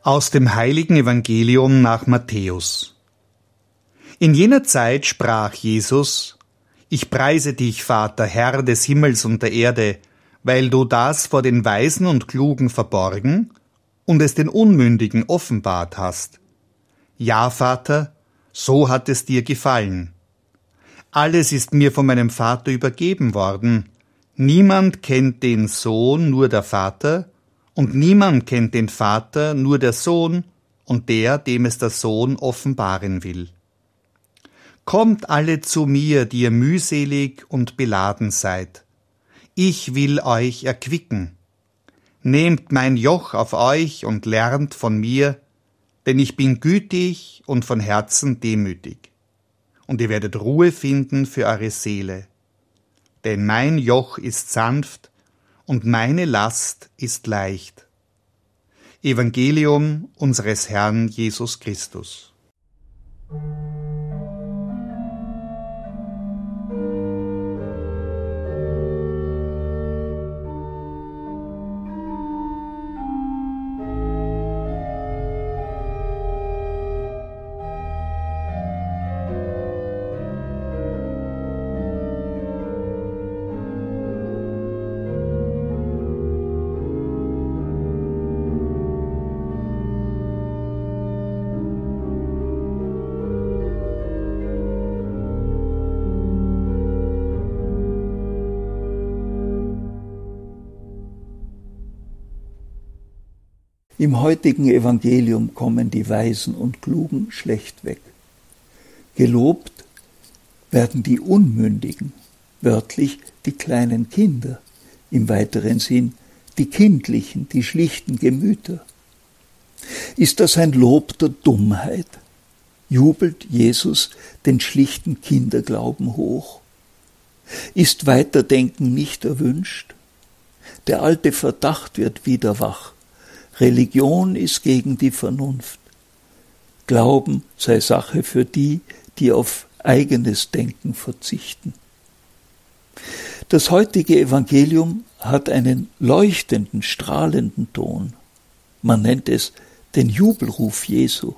Aus dem heiligen Evangelium nach Matthäus. In jener Zeit sprach Jesus: Ich preise dich, Vater, Herr des Himmels und der Erde, weil du das vor den Weisen und Klugen verborgen und es den Unmündigen offenbart hast. Ja, Vater, so hat es dir gefallen. Alles ist mir von meinem Vater übergeben worden. Niemand kennt den Sohn, nur der Vater, und niemand kennt den Vater, nur der Sohn und der, dem es der Sohn offenbaren will. Kommt alle zu mir, die ihr mühselig und beladen seid. Ich will euch erquicken. Nehmt mein Joch auf euch und lernt von mir, denn ich bin gütig und von Herzen demütig. Und ihr werdet Ruhe finden für eure Seele. Denn mein Joch ist sanft und meine Last ist leicht. Evangelium unseres Herrn Jesus Christus. Im heutigen Evangelium kommen die Weisen und Klugen schlecht weg. Gelobt werden die Unmündigen, wörtlich die kleinen Kinder, im weiteren Sinn die kindlichen, die schlichten Gemüter. Ist das ein Lob der Dummheit? Jubelt Jesus den schlichten Kinderglauben hoch? Ist Weiterdenken nicht erwünscht? Der alte Verdacht wird wieder wach. Religion ist gegen die Vernunft. Glauben sei Sache für die, die auf eigenes Denken verzichten. Das heutige Evangelium hat einen leuchtenden, strahlenden Ton. Man nennt es den Jubelruf Jesu.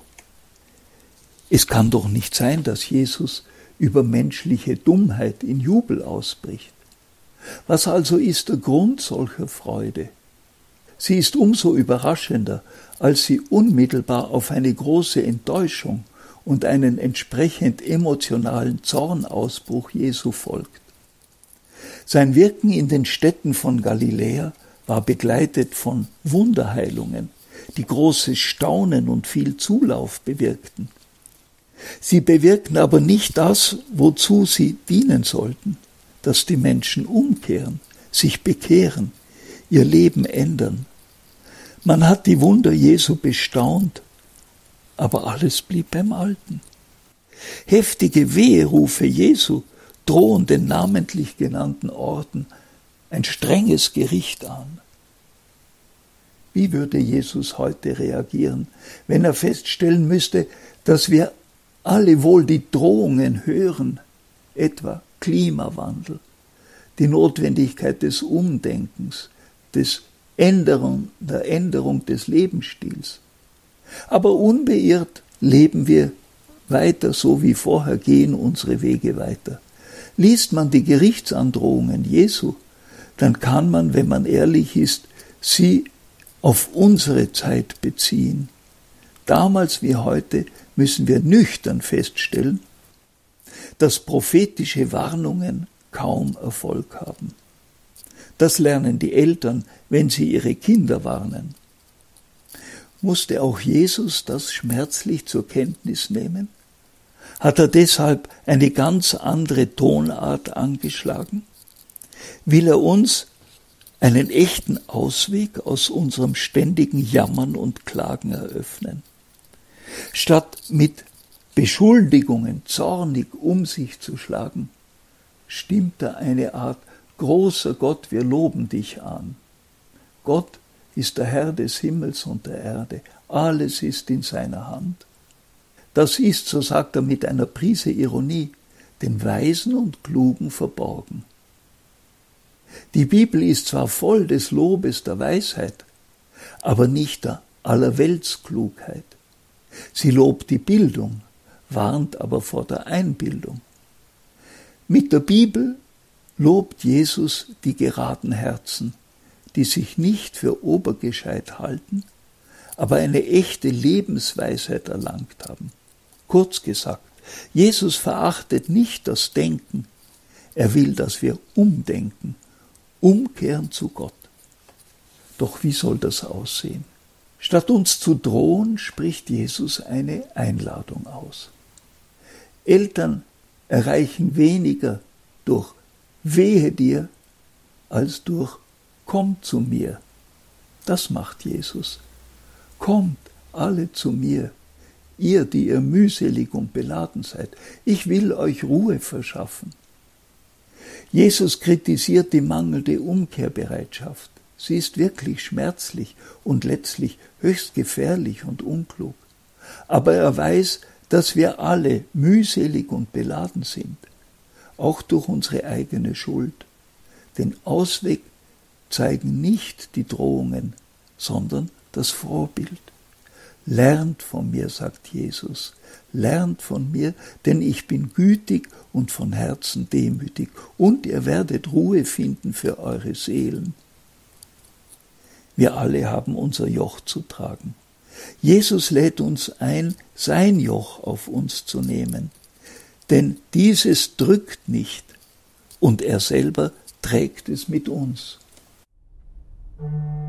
Es kann doch nicht sein, dass Jesus über menschliche Dummheit in Jubel ausbricht. Was also ist der Grund solcher Freude? Sie ist umso überraschender, als sie unmittelbar auf eine große Enttäuschung und einen entsprechend emotionalen Zornausbruch Jesu folgt. Sein Wirken in den Städten von Galiläa war begleitet von Wunderheilungen, die großes Staunen und viel Zulauf bewirkten. Sie bewirken aber nicht das, wozu sie dienen sollten, dass die Menschen umkehren, sich bekehren, ihr Leben ändern. Man hat die Wunder Jesu bestaunt, aber alles blieb beim Alten. Heftige Weherufe Jesu drohen den namentlich genannten Orten ein strenges Gericht an. Wie würde Jesus heute reagieren, wenn er feststellen müsste, dass wir alle wohl die Drohungen hören, etwa Klimawandel, die Notwendigkeit des Umdenkens, der Änderung des Lebensstils. Aber unbeirrt leben wir weiter so wie vorher, gehen unsere Wege weiter. Liest man die Gerichtsandrohungen Jesu, dann kann man, wenn man ehrlich ist, sie auf unsere Zeit beziehen. Damals wie heute müssen wir nüchtern feststellen, dass prophetische Warnungen kaum Erfolg haben. Das lernen die Eltern, wenn sie ihre Kinder warnen. Musste auch Jesus das schmerzlich zur Kenntnis nehmen? Hat er deshalb eine ganz andere Tonart angeschlagen? Will er uns einen echten Ausweg aus unserem ständigen Jammern und Klagen eröffnen? Statt mit Beschuldigungen zornig um sich zu schlagen, stimmt er eine Art großer Gott, wir loben dich an. Gott ist der Herr des Himmels und der Erde. Alles ist in seiner Hand. Das ist, so sagt er mit einer Prise Ironie, den Weisen und Klugen verborgen. Die Bibel ist zwar voll des Lobes der Weisheit, aber nicht der aller Weltsklugheit. Sie lobt die Bildung, warnt aber vor der Einbildung. Mit der Bibel lobt Jesus die geraden Herzen, die sich nicht für obergescheit halten, aber eine echte Lebensweisheit erlangt haben. Kurz gesagt, Jesus verachtet nicht das Denken, er will, dass wir umdenken, umkehren zu Gott. Doch wie soll das aussehen? Statt uns zu drohen, spricht Jesus eine Einladung aus. Eltern erreichen weniger durch Wehe dir, als durch Komm zu mir. Das macht Jesus. Kommt alle zu mir, ihr, die ihr mühselig und beladen seid. Ich will euch Ruhe verschaffen. Jesus kritisiert die mangelnde Umkehrbereitschaft. Sie ist wirklich schmerzlich und letztlich höchst gefährlich und unklug. Aber er weiß, dass wir alle mühselig und beladen sind, auch durch unsere eigene Schuld. Den Ausweg zeigen nicht die Drohungen, sondern das Vorbild. Lernt von mir, sagt Jesus, lernt von mir, denn ich bin gütig und von Herzen demütig, und ihr werdet Ruhe finden für eure Seelen. Wir alle haben unser Joch zu tragen. Jesus lädt uns ein, sein Joch auf uns zu nehmen, denn dieses drückt nicht und er selber trägt es mit uns.